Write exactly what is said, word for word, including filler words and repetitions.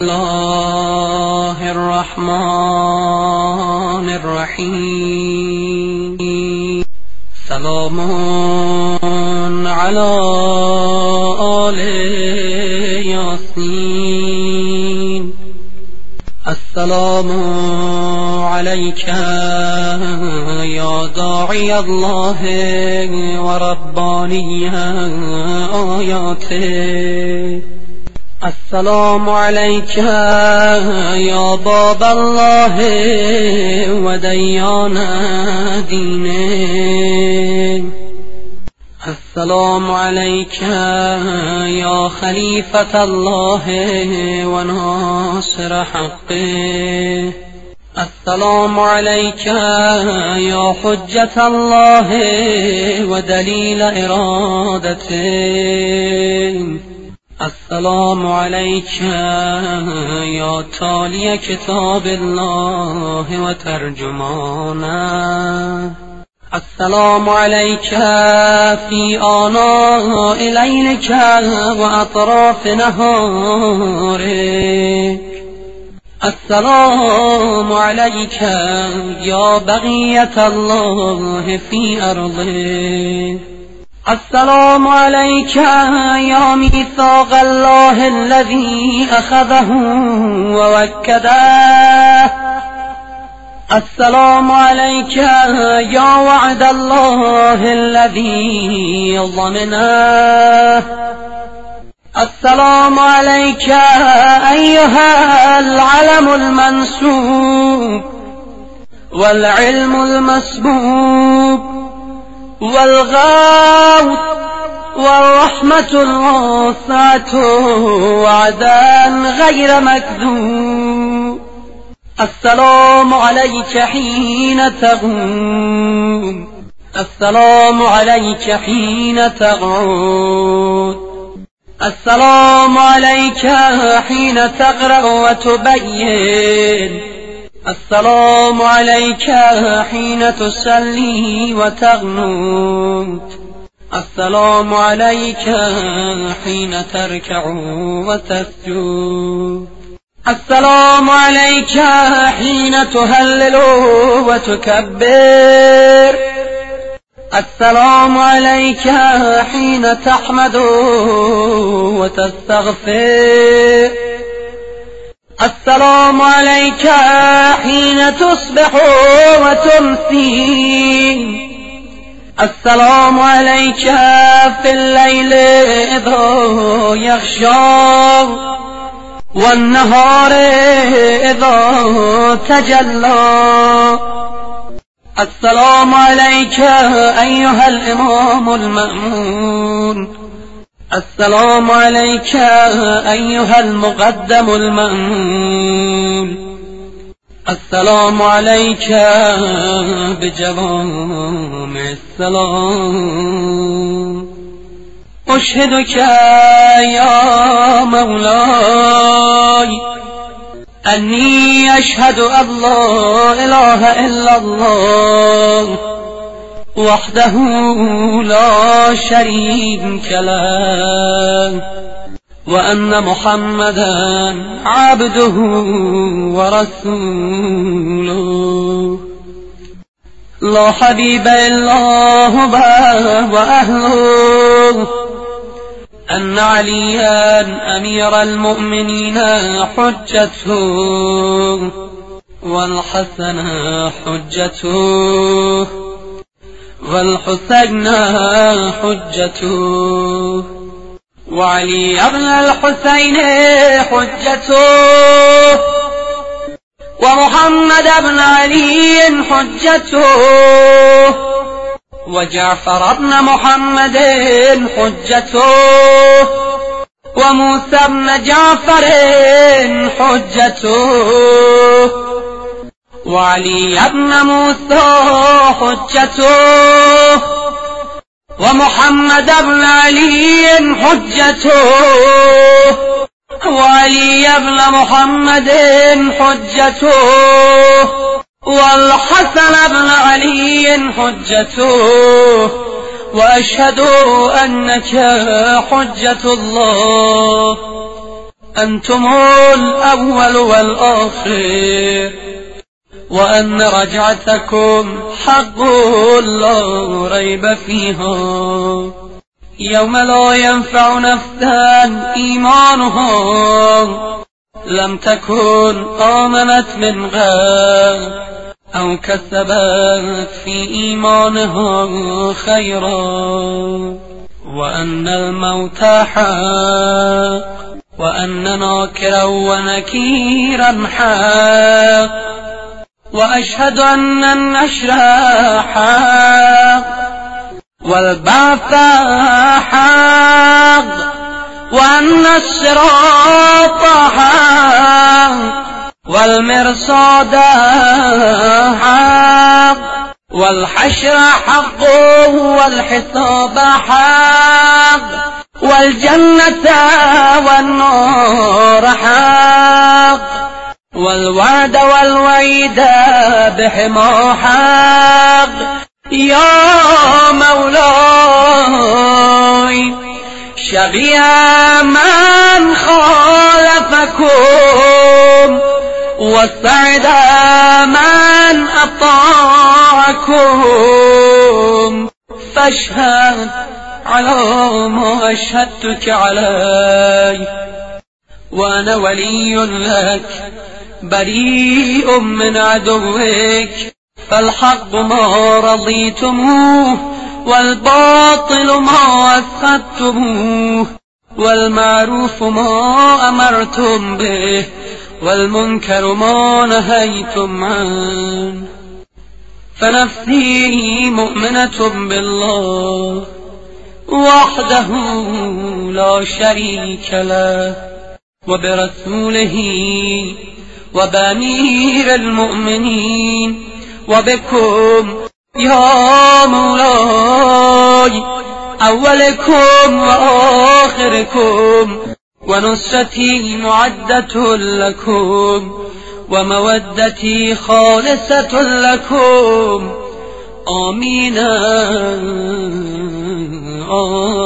الله الرحمن الرحيم. سلام على آل ياسين. السلام عليك يا داعي الله ورباني آياته. السلام عليك يا باب الله وديان دينه. السلام عليك يا خليفة الله وناصر حقه. السلام عليك يا حجة الله ودليل إرادته. السلام عليك يا تالي كتاب الله وترجمانه. السلام عليك في آناء ليلك وأطراف نهارك. السلام عليك يا بقية الله في أرضه. السلام عليك يا ميثاق الله الذي أخذه ووكده. السلام عليك يا وعد الله الذي ضمنه. السلام عليك أيها العلم المنسوب والعلم المسبوب والغوث والرحمة الواسعة وعدا غير مكذوب. السلام عليك حين تقوم. السلام عليك حين تقعد. السلام عليك حين تقرأ وتبين. السلام عليك حين تصلي وتغنوت. السلام عليك حين تركع وتسجد. السلام عليك حين تهلل وتكبر. السلام عليك حين تحمد وتستغفر. السلام عليك حين تصبح وتمسي. السلام عليك في الليل إذا يغشى والنهار إذا تجلى. السلام عليك أيها الإمام المأمون. السلام عليك أيها المقدم المأمون. السلام عليك بجوامع السلام. أشهدك يا مولاي أني أشهد أن لا إله إلا الله وحده لا شريك له وأن محمدا عبده ورسوله. لا حبيب إلا هو وأهله. أن عليا أمير المؤمنين حجته والحسن حجته والحسين حجته وعلي ابن الحسين حجته ومحمد بن علي حجته وجعفر بن محمد حجته وموسى بن جعفر حجته وعلي بن موسى حجته ومحمد بن علي حجته وعلي بن محمد حجته والحسن بن علي حجته وأشهد أنك حجة الله أنتم الأول والآخر، وأن رجعتكم حق لا ريب فيها، يوم لا ينفع نفسا إيمانها لم تكن آمنت من قبل أو كسبت في إيمانها خيرا، وأن الموت حق، وأن ناكرا ونكيرا حق، وأشهد أن النشر حق، والبعث حق، وأن الصراط حق، والمرصاد حق، والحشر حق، والحساب حق، والجنة والنار حق، والوعد والوعيد بهما حق. يا مولاي شبيه من خالفكم، والسعد من أطاعكم، فاشهد على ما أشهدتك عليه، وأنا ولي لك بريء من عدوك، فالحق ما رضيتموه، والباطل ما أسخطتموه، والمعروف ما أمرتم به، والمنكر ما نهيتم عنه. فنفسي مؤمنة بالله وحده لا شريك له، وبرسوله، وبأمير المؤمنين، وبكم يا مولاي، أولكم وآخركم، ونصرتي معدة لكم، ومودتي خالصة لكم. آمين آمين.